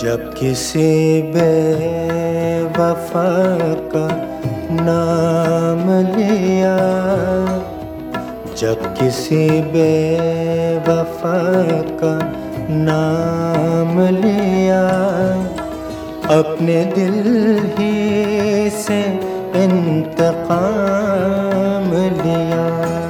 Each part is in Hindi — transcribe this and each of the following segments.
जब किसी बेवफा का नाम लिया, जब किसी बेवफा का नाम लिया, अपने दिल ही से इंतकाम लिया।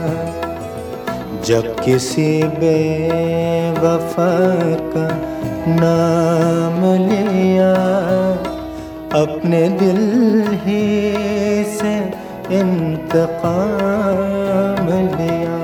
जब किसी बेवफा का नाम लिया, अपने दिल ही से इंतकाम लिया।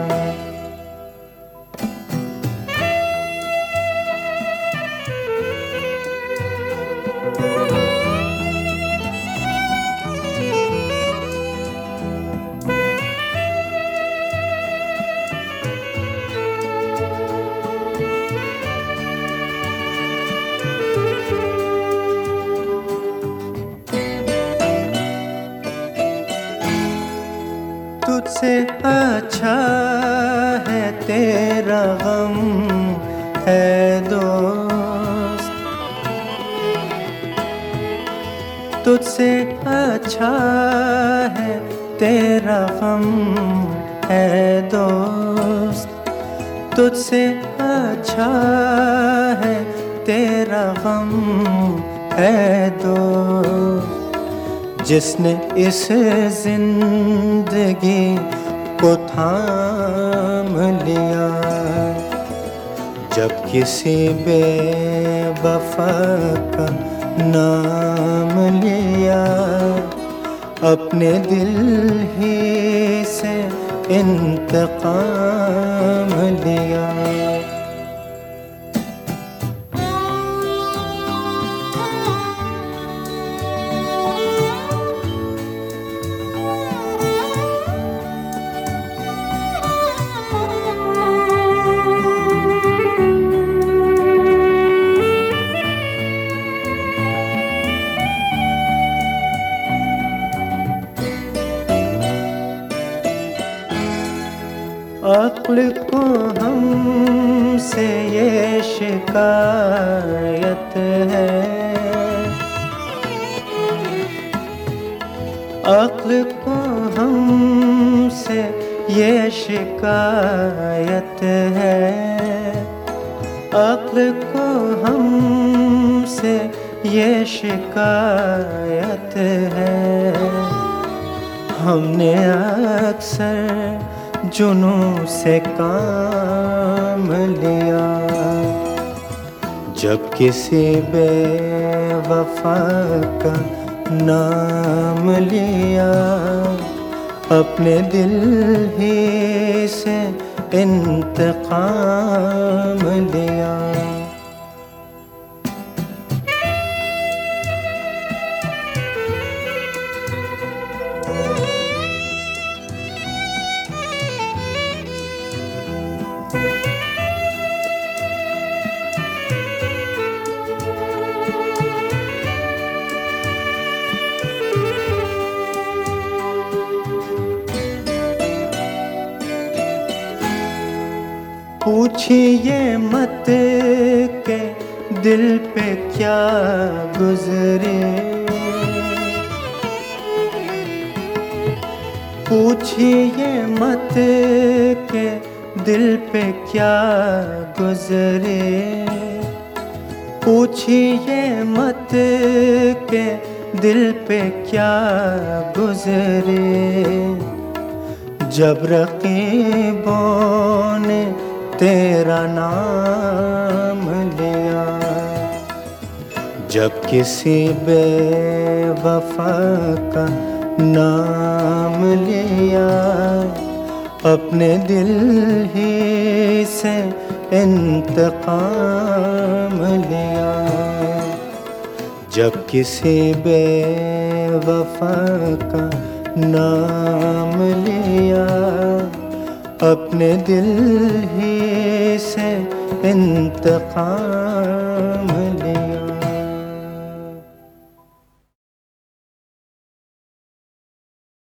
तुझसे अच्छा है तेरा गम है दोस्त, तुझसे अच्छा है तेरा गम है दोस्त, तुझसे अच्छा है तेरा गम है दोस्त। जिसने इस जिंदगी को थाम लिया, जब किसी बेवफा का नाम लिया, अपने दिल ही से इंतकाम लिया। अक्ल को हमसे ये शिकायत है, अक्ल को हमसे ये शिकायत है, अक्ल को हमसे ये शिकायत है। हमने अक्सर जुनून से काम लिया, जब किसी बेवफा का नाम लिया, अपने दिल ही से इंतकाम लिया। पूछिए मत के दिल पे क्या गुजरे, पूछिए मत के दिल पे क्या गुजरे, पूछिए मत के दिल पे क्या गुजरे। जब रकीबों ने तेरा नाम लिया, जब किसी बेवफा का नाम लिया, अपने दिल ही से इंतकाम लिया। जब किसी बेवफा का नाम लिया, अपने दिल ही से इंतकाम